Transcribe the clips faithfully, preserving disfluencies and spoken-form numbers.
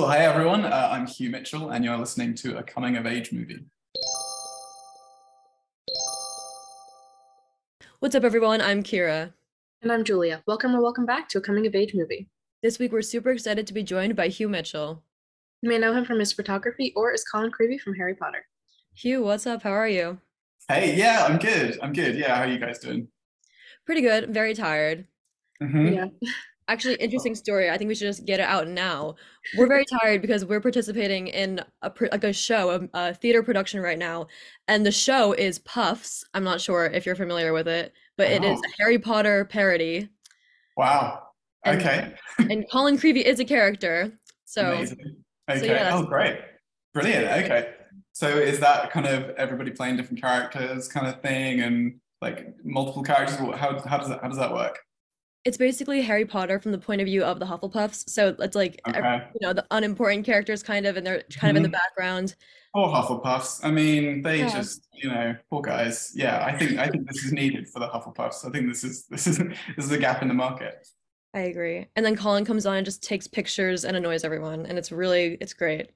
Cool. Hey, everyone. Uh, I'm Hugh Mitchell, and you're listening to a coming-of-age movie. What's up, everyone? I'm Kira. And I'm Julia. Welcome or welcome back to a coming-of-age movie. This week, we're super excited to be joined by Hugh Mitchell. You may know him from his photography or as Colin Creevey from Harry Potter. Hugh, what's up? How are you? Hey, yeah, I'm good. I'm good. Yeah, how are you guys doing? Pretty good. Very tired. Mm-hmm. Yeah. Actually, interesting story. I think we should just get it out now. We're very tired because we're participating in a like a show, a, a theater production right now, and the show is Puffs. I'm not sure if you're familiar with it, but it is Oh, a Harry Potter parody. wow. And, Okay. and Colin Creevey is a character. So, Amazing. Okay. so yeah, Oh, great. Brilliant. Okay. So is that kind of everybody playing different characters kind of thing, and like multiple characters? How, how does that how does that work? it's basically Harry Potter from the point of view of the Hufflepuffs. So it's like, Okay. you know, the unimportant characters kind of, and they're kind of in the Mhm. background. Poor Hufflepuffs. I mean, they Yeah. just, you know, poor guys. Yeah, I think I think this is needed for the Hufflepuffs. I think this is this is this is a gap in the market. I agree. And then Colin comes on and just takes pictures and annoys everyone. And it's really, it's great.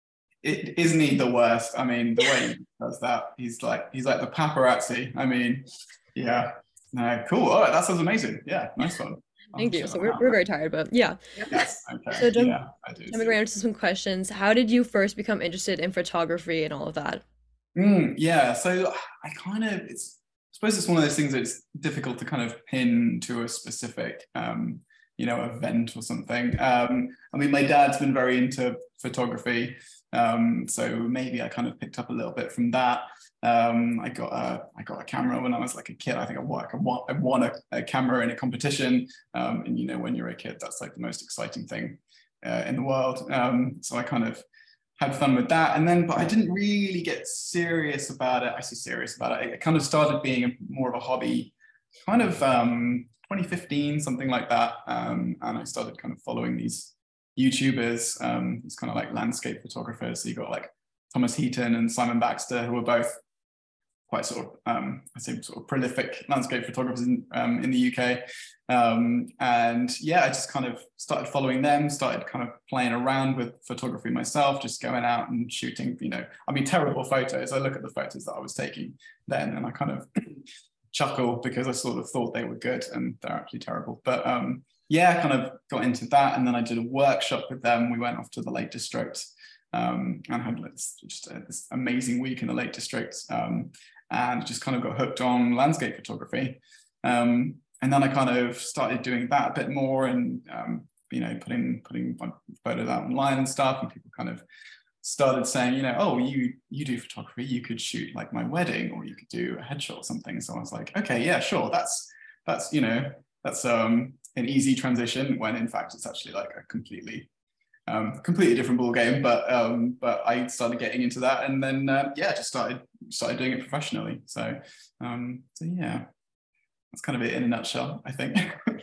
It isn't he the worst? I mean, the way he does that, he's like he's like the paparazzi. I mean, yeah. No, cool. All right, that sounds amazing. Yeah, nice one. I'll Thank you. check So that we're, out. we're very tired, but yeah. Yes. Okay. So jump, Yeah, I do. jumping right into some questions. How did you first become interested in photography and all of that? Mm, yeah. So I kind of it's I suppose it's one of those things that's difficult to kind of pin to a specific um, you know, event or something. Um, I mean, my dad's been very into photography. Um, so maybe I kind of picked up a little bit from that. Um, I got a I got a camera when I was like a kid. I think I won, I won, I won a, a camera in a competition. Um, and you know, when you're a kid, that's like the most exciting thing uh, in the world. Um, so I kind of had fun with that, and then but I didn't really get serious about it. I say serious about it. It kind of started being a, more of a hobby, kind of um, twenty fifteen, something like that. Um, and I started kind of following these YouTubers, um, these kind of like landscape photographers. So you got like Thomas Heaton and Simon Baxter, who were both quite sort of, um, I say sort of prolific landscape photographers in, um, in the U K. Um, and yeah, I just kind of started following them, started kind of playing around with photography myself, just going out and shooting, you know, I mean, terrible photos. I look at the photos that I was taking then and I kind of chuckle because I sort of thought they were good and they're actually terrible. But um, yeah, I kind of got into that. And then I did a workshop with them. We went off to the Lake District um, and had this, just a, this amazing week in the Lake District. Um, and just kind of got hooked on landscape photography. Um, and then I kind of started doing that a bit more and, um, you know, putting putting my photos out online and stuff. And people kind of started saying, you know, oh, you you do photography, you could shoot like my wedding or you could do a headshot or something. So I was like, okay, yeah, sure. That's, that's you know, that's um, an easy transition when in fact it's actually like a completely Um, completely different ball game, but um, but I started getting into that, and then uh, yeah, just started started doing it professionally. So um, so yeah, that's kind of it in a nutshell, I think.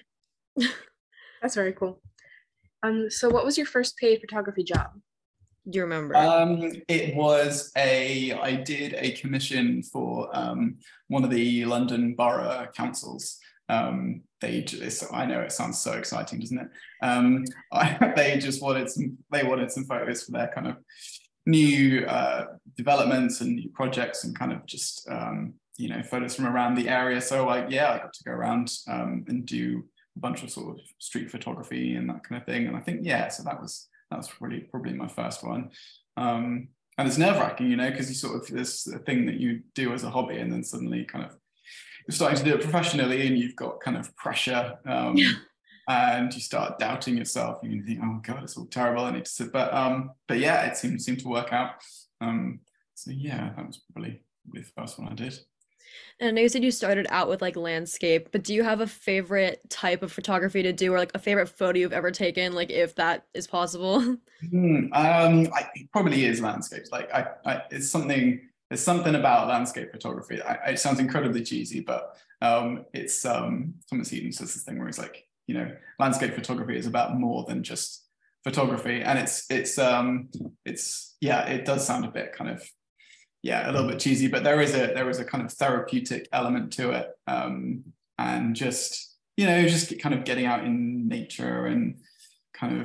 That's very cool. Um, so what was your first paid photography job? Do you remember? Um, it was a I did a commission for um, one of the London Borough Councils. Um, they just, I know it sounds so exciting, doesn't it? Um, I, they just wanted some, they wanted some photos for their kind of new uh, developments and new projects and kind of just, um, you know, photos from around the area. So like, yeah, I got to go around um, and do a bunch of sort of street photography and that kind of thing. And I think, yeah, so that was, that was really probably my first one. Um, and it's nerve wracking, you know, because you sort of, there's a thing that you do as a hobby and then suddenly kind of, you're starting to do it professionally and you've got kind of pressure um, Yeah. and you start doubting yourself and you think, oh God, it's all terrible. I need to sit, but um, but yeah, it seemed seemed to work out. Um, so yeah, that was probably, probably the first one I did. And I know you said you started out with like landscape, but do you have a favorite type of photography to do or like a favorite photo you've ever taken, like if that is possible? Hmm, um, I, it probably is landscapes. Like I, I, it's something. There's something about landscape photography. I, it sounds incredibly cheesy, but um, it's um, Thomas Heaton says this thing where he's like, you know, landscape photography is about more than just photography, and it's it's um, it's yeah, it does sound a bit kind of yeah, a little bit cheesy, but there is a there is a kind of therapeutic element to it, um, and just you know, just kind of getting out in nature and kind of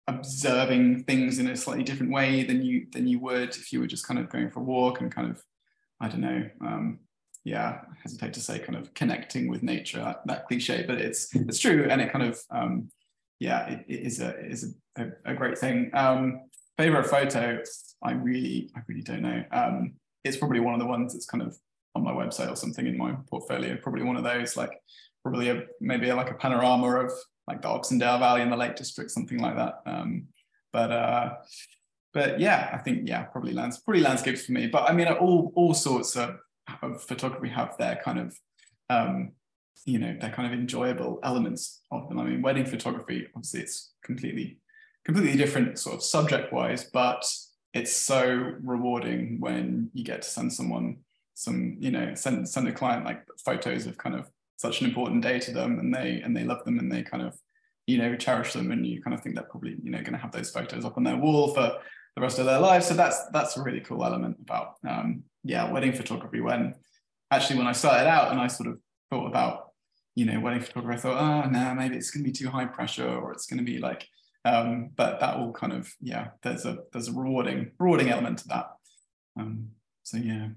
observing things in a slightly different way than you than you would if you were just kind of going for a walk and kind of, I don't know, um, yeah, I hesitate to say kind of connecting with nature, that, that cliche, but it's it's true, and it kind of, um, yeah, it, it is a it is a, a great thing. Um, favorite photo, I really I really don't know. Um, it's probably one of the ones that's kind of on my website or something in my portfolio. Probably one of those, like probably a maybe a, like a panorama of like the Oxendale Valley and the Lake District, something like that. Um, but uh, but yeah, I think yeah, probably lands probably landscapes for me. But I mean, all all sorts of, of photography have their kind of um, you know, their kind of enjoyable elements of them. I mean, wedding photography, obviously, it's completely completely different sort of subject wise, but it's so rewarding when you get to send someone some, you know, send send a client like photos of kind of such an important day to them, and they and they love them, and they kind of, you know, cherish them, and you kind of think they're probably, you know, going to have those photos up on their wall for the rest of their lives. So that's that's a really cool element about um, yeah, wedding photography. When actually when I started out and I sort of thought about, you know, wedding photography, I thought, oh no, maybe it's going to be too high pressure, or it's going to be like, um, but that all kind of, yeah, there's a there's a rewarding rewarding element to that. Um, so yeah.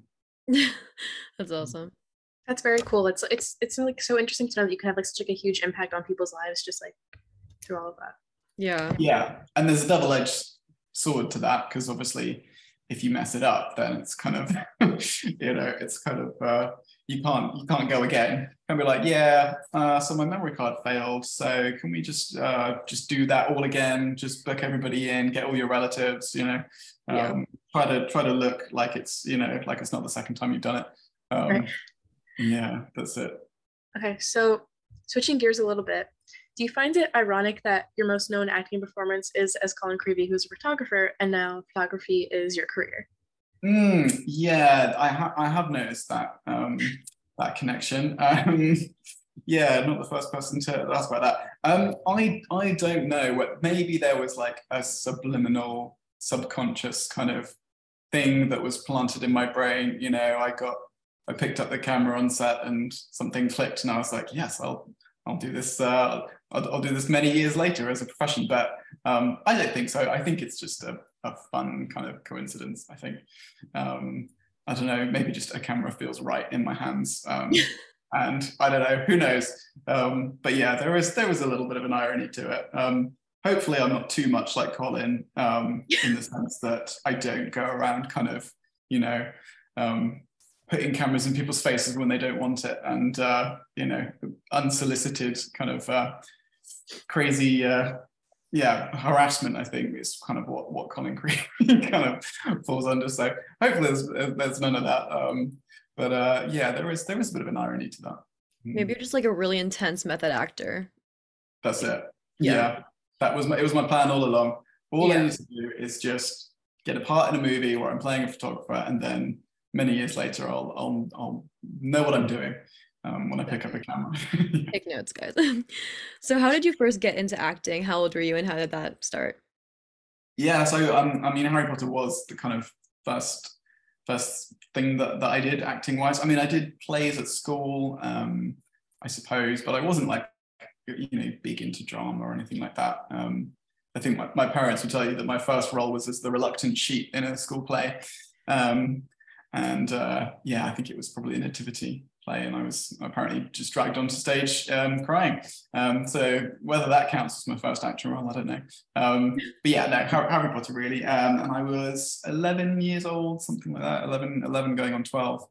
That's awesome. That's very cool. It's it's it's like so interesting to know that you can have like such like a huge impact on people's lives just like through all of that. Yeah. Yeah, and there's a double-edged sword to that, because obviously if you mess it up, then it's kind of you know, it's kind of uh, you can't you can't go again. You can be like, yeah, uh, so my memory card failed, so can we just uh, just do that all again? Just book everybody in, get all your relatives, you know, um, Yeah. try to try to look like it's, you know, like it's not the second time you've done it. Um, Right. Yeah, that's it. Okay, so switching gears a little bit, do you find it ironic that your most known acting performance is as Colin Creevey, who's a photographer, and now photography is your career? Mm, yeah, I, ha I have noticed that um, that connection. Um, yeah, not the first person to ask about that. Um, I I don't know. What maybe there was like a subliminal, subconscious kind of thing that was planted in my brain. You know, I got I picked up the camera on set and something clicked, and I was like, yes, I'll I'll do this. Uh, I'll, I'll do this many years later as a profession. But um, I don't think so. I think it's just a, a fun kind of coincidence. I think um, I don't know. Maybe just a camera feels right in my hands, um, and I don't know. Who knows? Um, but yeah, there was there was a little bit of an irony to it. Um, hopefully, I'm not too much like Colin um, in the sense that I don't go around kind of, you know. Um, putting cameras in people's faces when they don't want it, and uh, you know, unsolicited kind of uh, crazy, uh, yeah, harassment. I think is kind of what what Colin Creevey kind of falls under. So hopefully there's there's none of that. Um, but uh, yeah, there is there is a bit of an irony to that. Maybe you're just like a really intense method actor. That's it. Yeah. Yeah, that was my it was my plan all along. All I Yeah. need to do is just get a part in a movie where I'm playing a photographer, and then many years later, I'll, I'll, I'll know what I'm doing um, when I pick up a camera. Take notes, guys. So how did you first get into acting? How old were you and how did that start? Yeah, so um, I mean, Harry Potter was the kind of first first thing that, that I did acting wise. I mean, I did plays at school, um, I suppose, but I wasn't like, you know, big into drama or anything like that. Um, I think my, my parents would tell you that my first role was as the reluctant sheep in a school play. Um, And uh, yeah, I think it was probably a nativity play, and I was apparently just dragged onto stage um, crying. Um, so whether that counts as my first acting role, I don't know. Um, but yeah, no, Harry, Harry Potter really. Um, and I was eleven years old, something like that, eleven, eleven going on twelve.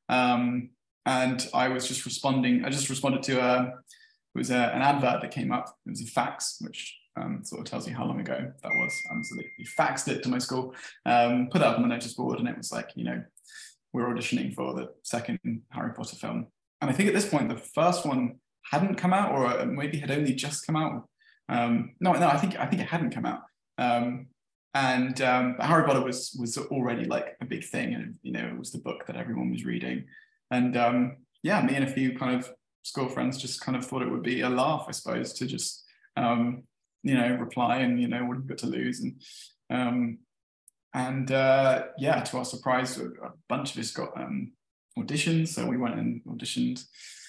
Um, and I was just responding, I just responded to a, it was a, an advert that came up. It was a fax, which um, sort of tells you how long ago that was. Um, so they faxed it to my school, um, put that up on the notice board, and it was like, you know, we're auditioning for the second Harry Potter film. And I think at this point, the first one hadn't come out, or maybe had only just come out. Um, no, no, I think I think it hadn't come out. Um, and um, Harry Potter was was already like a big thing, and you know, it was the book that everyone was reading. And um, yeah, me and a few kind of school friends just kind of thought it would be a laugh, I suppose, to just um, you know, reply and, you know, what have you got to lose? And um, And uh, yeah, to our surprise, a, a bunch of us got um, auditions. So we went and auditioned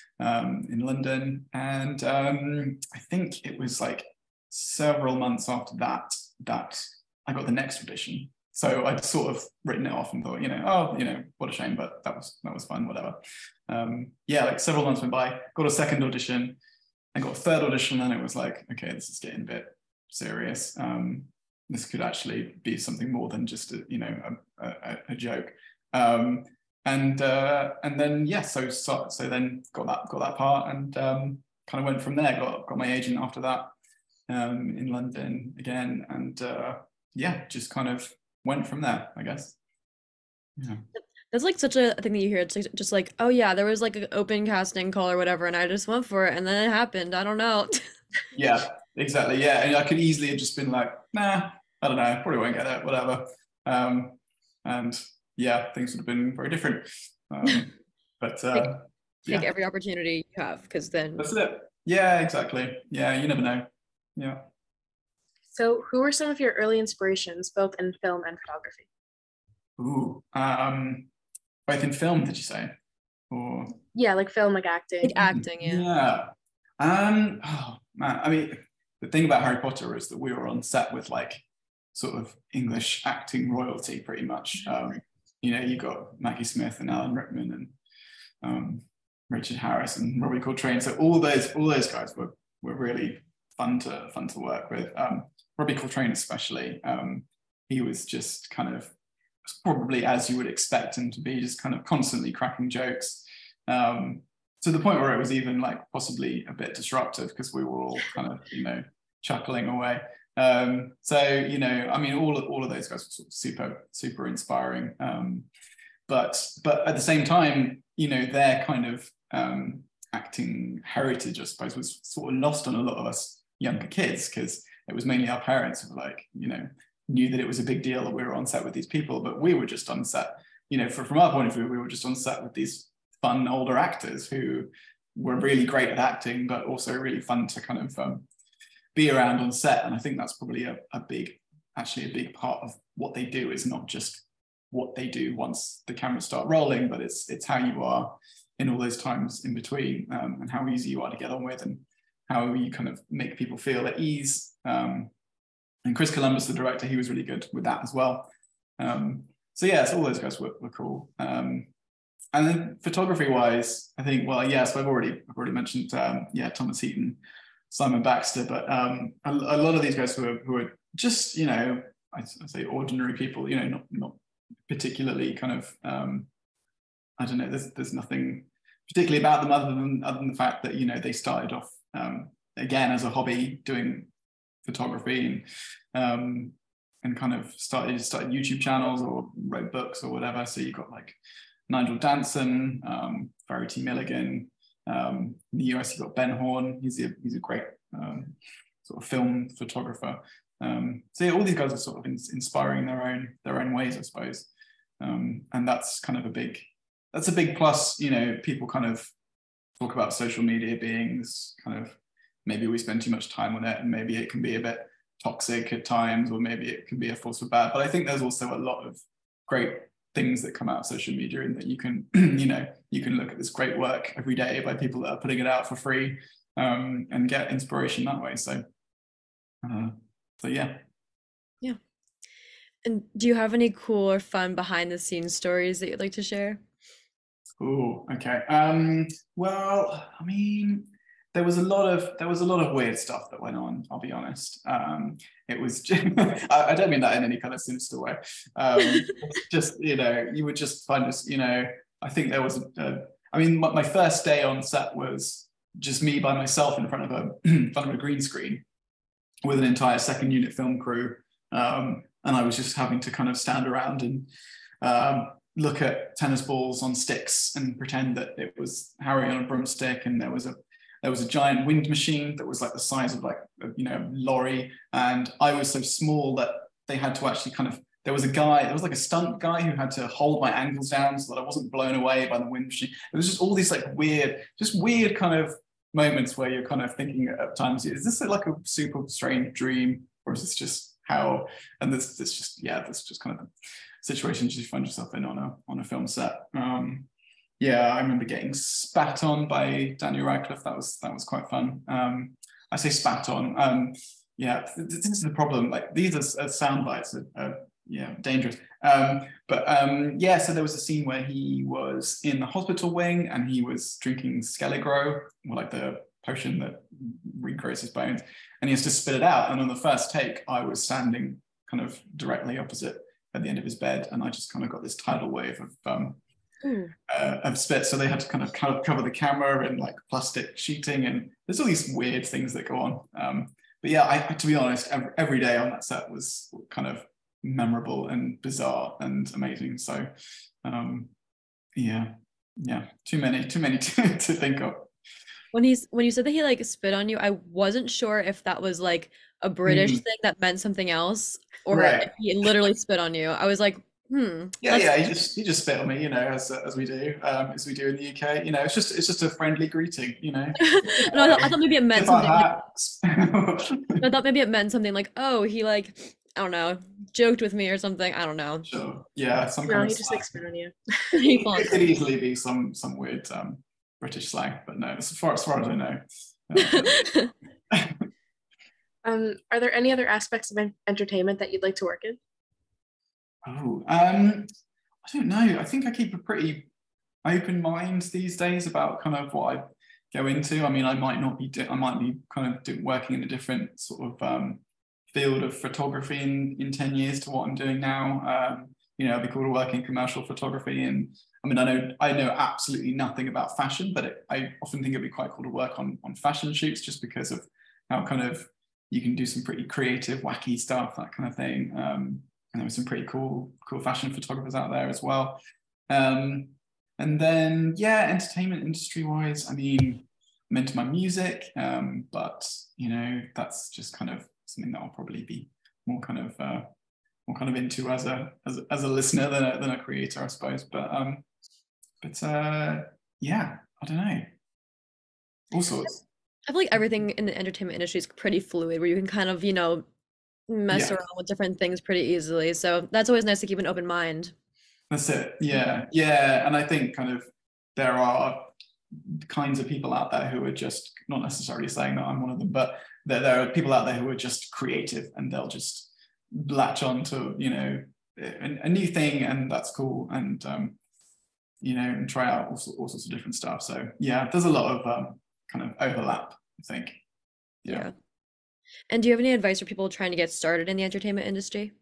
um, in London. And um, I think it was like several months after that that I got the next audition. So I'd sort of written it off and thought, you know, oh, you know, what a shame, but that was that was fun, whatever. Um, yeah, like several months went by, got a second audition, and got a third audition, and it was like, okay, this is getting a bit serious. Um, this could actually be something more than just a, you know, a, a, a joke. Um, and uh, and then yeah, so, so so then got that got that part, and um, kind of went from there. Got got my agent after that um, in London again, and uh, yeah, just kind of went from there, I guess. Yeah. That's like such a thing that you hear. It's like, just like, oh yeah, there was like an open casting call or whatever, and I just went for it, and then it happened. I don't know. Yeah, exactly. Yeah, and I could easily have just been like, nah, I don't know, probably won't get it, whatever. Um, and yeah, things would have been very different. Um, but uh, Take, yeah, take every opportunity you have, because then that's it. Yeah, exactly. Yeah, you never know. Yeah. So who were some of your early inspirations, both in film and photography? Ooh, um, both in film, did you say? Or Yeah, like film, like acting. like acting, yeah. yeah. Um, oh man, I mean, the thing about Harry Potter is that we were on set with like sort of English acting royalty, pretty much. Um, you know, you got Maggie Smith and Alan Rickman and um, Richard Harris and Robbie Coltrane. So all those, all those guys were were really fun to fun to work with. Um, Robbie Coltrane especially. Um, he was just kind of probably as you would expect him to be, just kind of constantly cracking jokes. Um, to the point where it was even like possibly a bit disruptive because we were all kind of, you know, chuckling away. Um, so, you know, I mean, all of, all of those guys were sort of super, super inspiring. Um, but, but at the same time, you know, their kind of um, acting heritage, I suppose, was sort of lost on a lot of us younger kids because it was mainly our parents who were like, you know, knew that it was a big deal that we were on set with these people, but we were just on set, you know, for, from our point of view, we were just on set with these fun older actors who were really great at acting, but also really fun to kind of um, be around on set. And I think that's probably a, a big, actually a big part of what they do is not just what they do once the cameras start rolling, but it's it's how you are in all those times in between um, and how easy you are to get on with and how you kind of make people feel at ease. Um, and Chris Columbus, the director, he was really good with that as well. Um, so yeah, so all those guys were, were cool. Um, And then photography-wise, I think, well, yes, I've already, I've already mentioned, um, yeah, Thomas Heaton, Simon Baxter, but um, a, a lot of these guys who are, who are just, you know, I, I say ordinary people, you know, not not particularly kind of, um, I don't know, there's there's nothing particularly about them other than other than the fact that, you know, they started off um, again as a hobby doing photography and um, and kind of started started YouTube channels or wrote books or whatever. So you've got like Nigel Danson, um, Verity Milligan. Um, in the U S, you've got Ben Horn. He's a, he's a great um, sort of film photographer. Um, so yeah, all these guys are sort of in, inspiring their own their own ways, I suppose. Um, and that's kind of a big, that's a big plus. You know, people kind of talk about social media being this kind of, maybe we spend too much time on it and maybe it can be a bit toxic at times, or maybe it can be a force for bad. But I think there's also a lot of great things that come out of social media, and that you can, you know, you can look at this great work every day by people that are putting it out for free um, and get inspiration that way. So, uh, so yeah. Yeah. And do you have any cool or fun behind the scenes stories that you'd like to share? Oh, okay. Um, well, I mean, there was a lot of there was a lot of weird stuff that went on. I'll be honest. Um, it was just, I, I don't mean that in any kind of sinister way. Um, it's just, you know, you would just find us. You know, I think there was. A, I mean, my, my first day on set was just me by myself in front of a in front of a green screen with an entire second unit film crew, um, and I was just having to kind of stand around and um, look at tennis balls on sticks and pretend that it was Harry on a broomstick, and there was a There was a giant wind machine that was like the size of like, a, you know, lorry. And I was so small that they had to actually kind of, there was a guy, there was like a stunt guy who had to hold my ankles down so that I wasn't blown away by the wind machine. It was just all these like weird, just weird kind of moments where you're kind of thinking at times, is this like a super strange dream, or is this just how, and this, this just, yeah, this just kind of situations you find yourself in on a, on a film set. Um, Yeah, I remember getting spat on by Daniel Radcliffe. That was that was quite fun. Um, I say spat on. Um, yeah, this is the problem. Like these are, are sound bites, are, are yeah, dangerous. Um, but um, yeah, so there was a scene where he was in the hospital wing and he was drinking Skelligro, or like the potion that regrows his bones, and he has to spit it out. And on the first take, I was standing kind of directly opposite at the end of his bed, and I just kind of got this tidal wave of um, uh, of spit. So they had to kind of cover the camera in like plastic sheeting, and there's all these weird things that go on. Um, but yeah, I, to be honest, every, every day on that set was kind of memorable and bizarre and amazing. So um, yeah, yeah, too many, too many to, to think of. When he's when you said that he like spit on you, I wasn't sure if that was like a British mm. thing that meant something else, or right. if he literally spit on you. I was like, hmm. Yeah, yeah, he just he just spit on me, you know, as as we do, um, as we do in the U K. You know, it's just it's just a friendly greeting, you know. no, um, I, thought, I thought maybe it meant something. Like, I thought maybe it meant something like, oh, he like, I don't know, joked with me or something. I don't know. Sure. Yeah, some no, kind he of just like spit on you. It could easily be some some weird um, British slang, but no, as far as far as I know. Uh, um, are there any other aspects of entertainment that you'd like to work in? Oh, um, I don't know. I think I keep a pretty open mind these days about kind of what I go into. I mean, I might not be, I might be kind of do, working in a different sort of um, field of photography in, in ten years to what I'm doing now. Um, you know, I'd be cool to work in commercial photography. And I mean, I know I know absolutely nothing about fashion, but it, I often think it'd be quite cool to work on, on fashion shoots just because of how kind of you can do some pretty creative, wacky stuff, that kind of thing. Um, and there were some pretty cool, cool fashion photographers out there as well. Um, and then, yeah, entertainment industry-wise, I mean, I'm into my music, um, but you know, that's just kind of something that I'll probably be more kind of uh, more kind of into as a as a, as a listener than a, than a creator, I suppose. But um, but uh, yeah, I don't know, all sorts. I feel like everything in the entertainment industry is pretty fluid, where you can kind of, you know, mess yeah. around with different things pretty easily. So that's always nice to keep an open mind. That's it. Yeah, yeah, and I think kind of there are kinds of people out there who are just, not necessarily saying that I'm one of them, but there, there are people out there who are just creative and they'll just latch on to, you know, a, a new thing, and that's cool, and um, you know, and try out all, all sorts of different stuff. So yeah, there's a lot of um, kind of overlap, I think. Yeah. yeah. And do you have any advice for people trying to get started in the entertainment industry?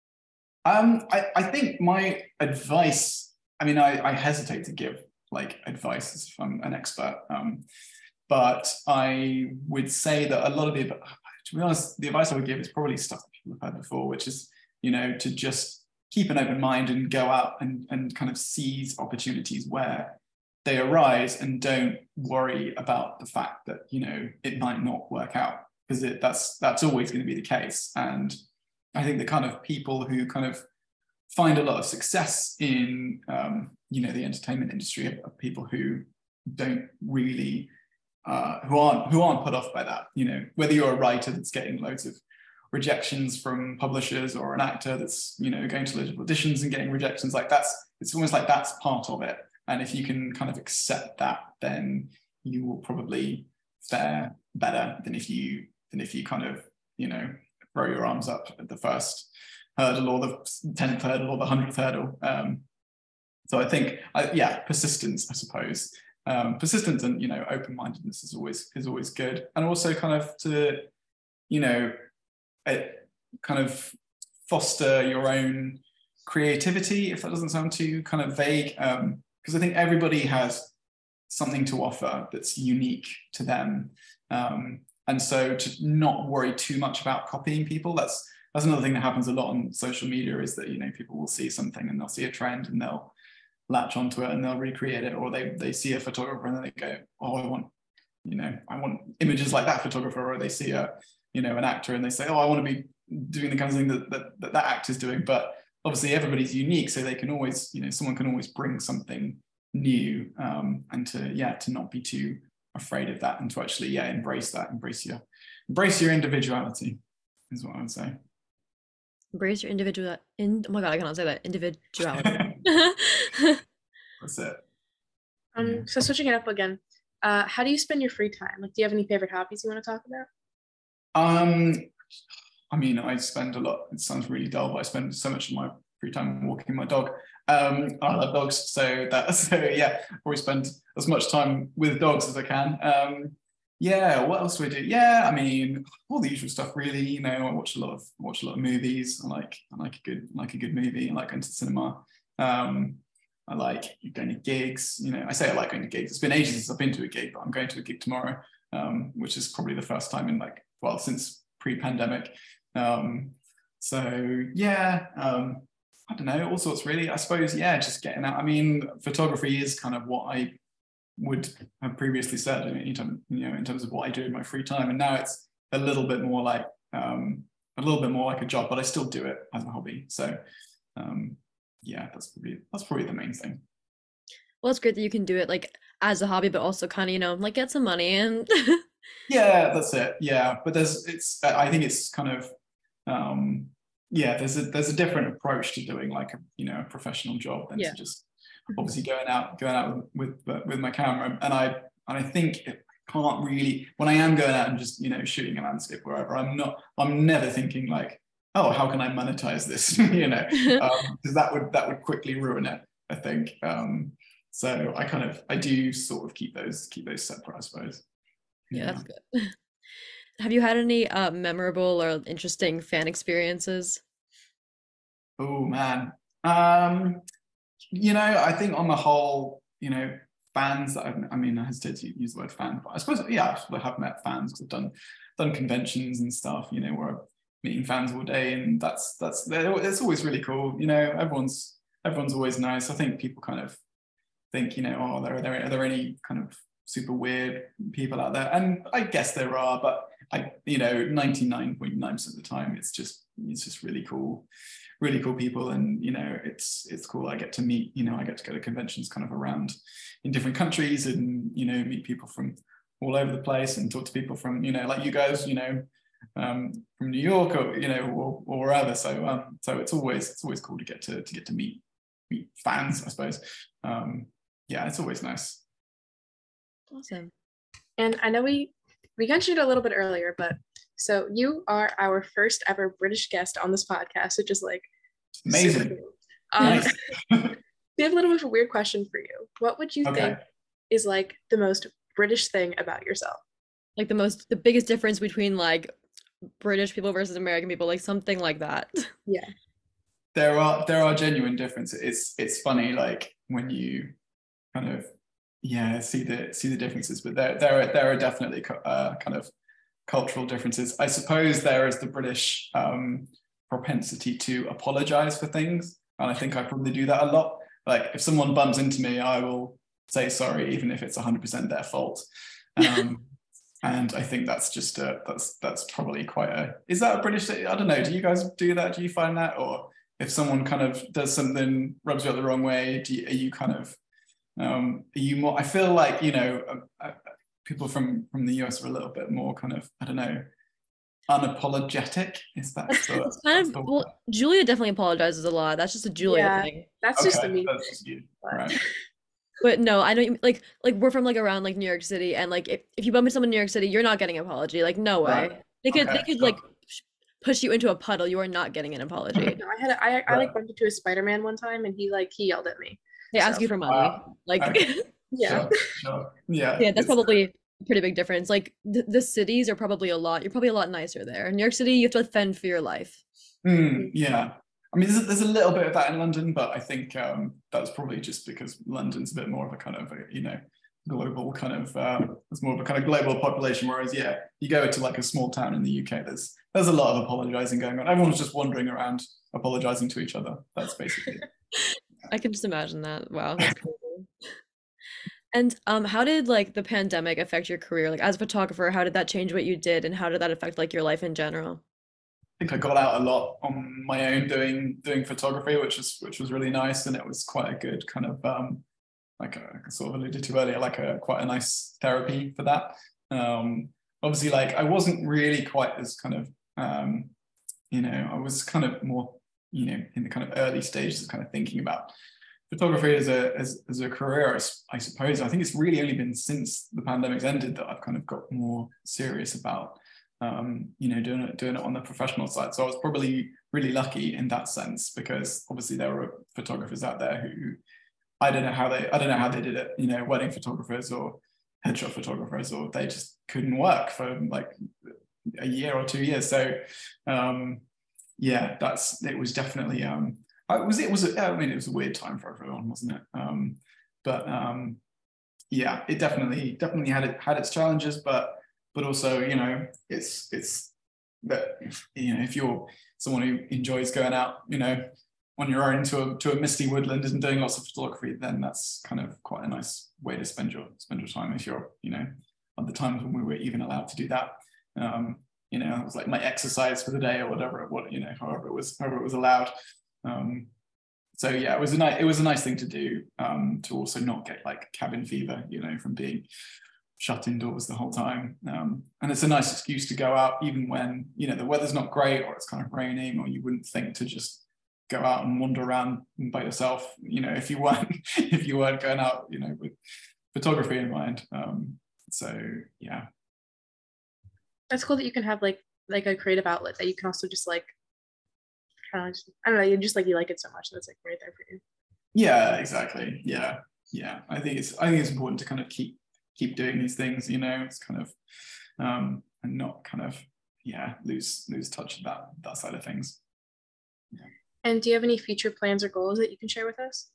Um, I, I think my advice, I mean, I, I hesitate to give like advice as if I'm an expert, um, but I would say that a lot of the, to be honest, the advice I would give is probably stuff that people have heard before, which is, you know, to just keep an open mind and go out and, and kind of seize opportunities where they arise, and don't worry about the fact that, you know, it might not work out, because it, that's that's always going to be the case. And I think the kind of people who kind of find a lot of success in, um, you know, the entertainment industry are, are people who don't really, uh, who aren't who aren't put off by that. You know, whether you're a writer that's getting loads of rejections from publishers, or an actor that's, you know, going to loads of auditions and getting rejections, like that's, it's almost like that's part of it. And if you can kind of accept that, then you will probably fare better than if you than if you kind of, you know, throw your arms up at the first hurdle, or the tenth hurdle, or the hundredth hurdle. Um, so I think, uh, yeah, persistence, I suppose. Um, persistence and, you know, open-mindedness is always is always good, and also kind of to, you know, it kind of foster your own creativity, if that doesn't sound too kind of vague. Um, because I think everybody has something to offer that's unique to them. Um, and so to not worry too much about copying people, that's that's another thing that happens a lot on social media, is that, you know, people will see something and they'll see a trend and they'll latch onto it and they'll recreate it, or they they see a photographer and then they go, oh, I want, you know, I want images like that photographer, or they see a, you know, an actor and they say, oh, I want to be doing the kind of thing that that, that, that actor's doing. But obviously everybody's unique, so they can always, you know, someone can always bring something new, um, and to, yeah, to not be too afraid of that, and to actually, yeah, embrace that, embrace your, embrace your individuality, is what I would say. Embrace your individual, in, oh my God, I cannot say that, individuality. That's it. Um, yeah. So switching it up again, uh, how do you spend your free time? Like, do you have any favorite hobbies you want to talk about? Um, I mean, I spend a lot, it sounds really dull, but I spend so much of my free time walking my dog. Um, I love dogs, so that, so yeah, I always spend as much time with dogs as I can. Um, yeah, what else do I do? Yeah, I mean, all the usual stuff really, you know, I watch a lot of, watch a lot of movies. I like, I like a good, I like a good movie. I like going to the cinema. Um, I like going to gigs, you know, I say I like going to gigs. It's been ages since I've been to a gig, but I'm going to a gig tomorrow, um, which is probably the first time in like, well, since pre-pandemic. Um, so yeah, um, I don't know, all sorts really. I suppose, yeah, just getting out. I mean, photography is kind of what I would have previously said, in terms, you know, in terms of what I do in my free time. And now it's a little bit more like, um, a little bit more like a job, but I still do it as a hobby. So um, yeah, that's probably, that's probably the main thing. Well, it's great that you can do it like as a hobby, but also kind of, you know, like get some money and. Yeah, that's it. Yeah, but there's, it's, I think it's kind of, um, yeah, there's a there's a different approach to doing like a, you know, a professional job than Yeah. to just obviously going out going out with with, with my camera. And I and I think it can't really, when I am going out and just, you know, shooting a landscape wherever, I'm not I'm never thinking like, oh, how can I monetize this? You know, um, because that would that would quickly ruin it, I think. Um, so I kind of I do sort of keep those keep those separate, I suppose. Yeah, that's good. Have you had any uh, memorable or interesting fan experiences? Oh man. Um, you know, I think on the whole, you know, fans that I've, I mean, I hesitate to use the word fan, but I suppose, yeah, I have met fans because I've done done conventions and stuff, you know, where I'm meeting fans all day, and that's that's it's always really cool. You know, everyone's everyone's always nice. I think people kind of think, you know, oh, there are there are there any kind of super weird people out there, and I guess there are, but I, you know, ninety-nine point nine percent of the time, it's just it's just really cool, really cool people, and you know, it's it's cool. I get to meet, you know, I get to go to conventions kind of around in different countries, and you know, meet people from all over the place, and talk to people from, you know, like you guys, you know, um, from New York, or you know, or, or wherever. So um, so it's always it's always cool to get to to get to meet meet fans, I suppose. Um, yeah, it's always nice. Awesome. And I know we we mentioned it a little bit earlier, but so you are our first ever British guest on this podcast, which is like amazing. Cool. Um, nice. We have a little bit of a weird question for you. What would you Okay. think is like the most British thing about yourself? Like the most, the biggest difference between like British people versus American people, like something like that. Yeah. There are there are genuine differences. It's it's funny, like when you kind of yeah see the see the differences, but there there are there are definitely uh, kind of cultural differences. I suppose there is the British um, propensity to apologize for things, and I think I probably do that a lot. Like if someone bumps into me, I will say sorry, even if it's one hundred percent their fault. Um, and I think that's just a, that's that's probably quite a. Is that a British thing? I don't know. Do you guys do that? Do you find that, or if someone kind of does something, rubs you up the wrong way, do you, are you kind of um, are you more? I feel like, you know, uh, uh, people from from the U S are a little bit more kind of, I don't know, unapologetic. Is that the, It's kind of, well, Julia definitely apologizes a lot. That's just a Julia Yeah. thing. That's okay, just a me. that's just you, right? But no, I know you, like like we're from like around like New York City, and like if, if you bump into someone in New York City, you're not getting an apology. Like no way. Right. They could Okay, they could sure. like push you into a puddle. You are not getting an apology. No, I had a, I, I like bumped into a Spider-Man one time, and he like he yelled at me. They ask So, you for money. Wow. Like Okay. Yeah. Sure, sure. Yeah. yeah, that's it's- probably a pretty big difference. Like the, the cities are probably a lot. You're probably a lot nicer there. In New York City, you have to fend for your life. Mm, yeah. I mean, there's a, there's a little bit of that in London, but I think um, that's probably just because London's a bit more of a kind of, a, you know, global kind of, uh, it's more of a kind of global population. Whereas, yeah, you go to like a small town in the U K, there's there's a lot of apologizing going on. Everyone's just wandering around apologizing to each other. That's basically it. I can just imagine that. Wow, that's crazy. And um, how did like the pandemic affect your career? Like as a photographer, how did that change what you did, and how did that affect like your life in general? I think I got out a lot on my own doing doing photography, which was which was really nice, and it was quite a good kind of um, like I sort of alluded to earlier, like a quite a nice therapy for that. Um, obviously, like I wasn't really quite as kind of um, you know, I was kind of more, you know, in the kind of early stages of kind of thinking about photography as a as, as a career, I, I suppose. I think it's really only been since the pandemic's ended that I've kind of got more serious about um, you know, doing it doing it on the professional side. So I was probably really lucky in that sense, because obviously there were photographers out there who I don't know how they I don't know how they did it, you know, wedding photographers or headshot photographers, or they just couldn't work for like a year or two years. So um, yeah, that's it was definitely um, it was it was a, I mean it was a weird time for everyone, wasn't it? Um, but um, yeah, it definitely definitely had it had its challenges, but but also, you know, it's it's that, you know, if you're someone who enjoys going out, you know, on your own to a to a misty woodland and doing lots of photography, then that's kind of quite a nice way to spend your spend your time. If you're, you know, at the times when we were even allowed to do that, um, you know, it was like my exercise for the day or whatever, what you know, however it was, however it was allowed. Um, so yeah, it was a nice it was a nice thing to do, um, to also not get like cabin fever, you know, from being shut indoors the whole time. Um, and it's a nice excuse to go out even when, you know, the weather's not great or it's kind of raining, or you wouldn't think to just go out and wander around by yourself, you know, if you weren't if you weren't going out, you know, with photography in mind. Um, so yeah. That's cool that you can have like like a creative outlet that you can also just like kind of just, I don't know, you just like you like it so much that's like right there for you. Yeah, exactly. Yeah. Yeah. I think it's I think it's important to kind of keep keep doing these things, you know, it's kind of um and not kind of yeah lose lose touch of that that side of things. Yeah. And do you have any future plans or goals that you can share with us?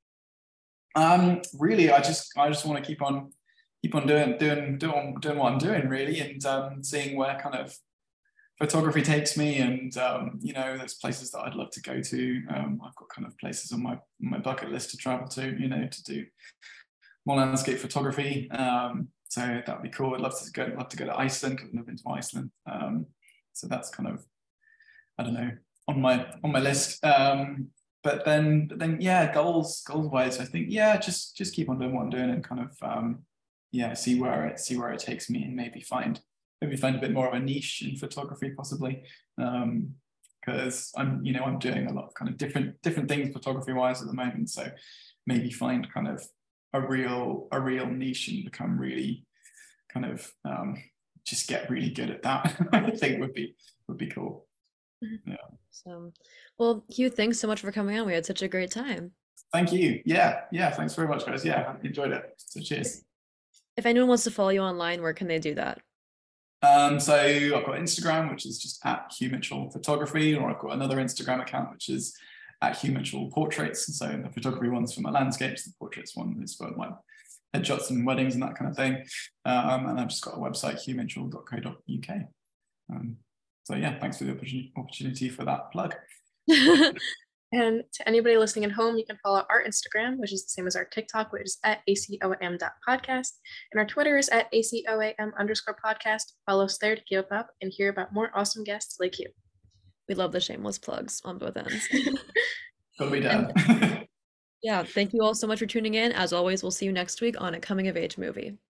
Um really, I just I just want to keep on keep on doing doing doing doing what I'm doing really, and um seeing where kind of photography takes me. And um you know, there's places that I'd love to go to. um I've got kind of places on my on my bucket list to travel to, you know, to do more landscape photography. Um, so that'd be cool. I'd love to go, love to go to Iceland, because I've never been to Iceland. Um, so that's kind of, I don't know, on my on my list. Um, but then, but then, yeah, goals goals wise, I think, yeah, just just keep on doing what I'm doing, and kind of, um, yeah, see where it see where it takes me, and maybe find maybe find a bit more of a niche in photography, possibly. Um, because I'm, you know, I'm doing a lot of kind of different different things photography wise at the moment. So maybe find kind of a real a real niche and become really kind of um just get really good at that. I think would be would be cool. Yeah. So well, Hugh, thanks so much for coming on. We had such a great time. Thank you. Yeah, yeah, thanks very much, guys. Yeah, I enjoyed it. So cheers. If anyone wants to follow you online, where can they do that? Um so I've got Instagram, which is just at Hugh Mitchell Photography, or I've got another Instagram account which is at Hugh Mitchell Portraits. So the photography one's for my landscapes, the portraits one is for my headshots and weddings and that kind of thing. Um, and I've just got a website, hugh mitchell dot co dot U K. Um, so yeah, thanks for the opportunity for that plug. And to anybody listening at home, you can follow our Instagram, which is the same as our TikTok, which is at A C O A M dot podcast. And our Twitter is at A C O A M underscore podcast. Follow us there to keep up and hear about more awesome guests like you. We love the shameless plugs on both ends. Gotta be done. Yeah, thank you all so much for tuning in. As always, we'll see you next week on A Coming of Age Movie.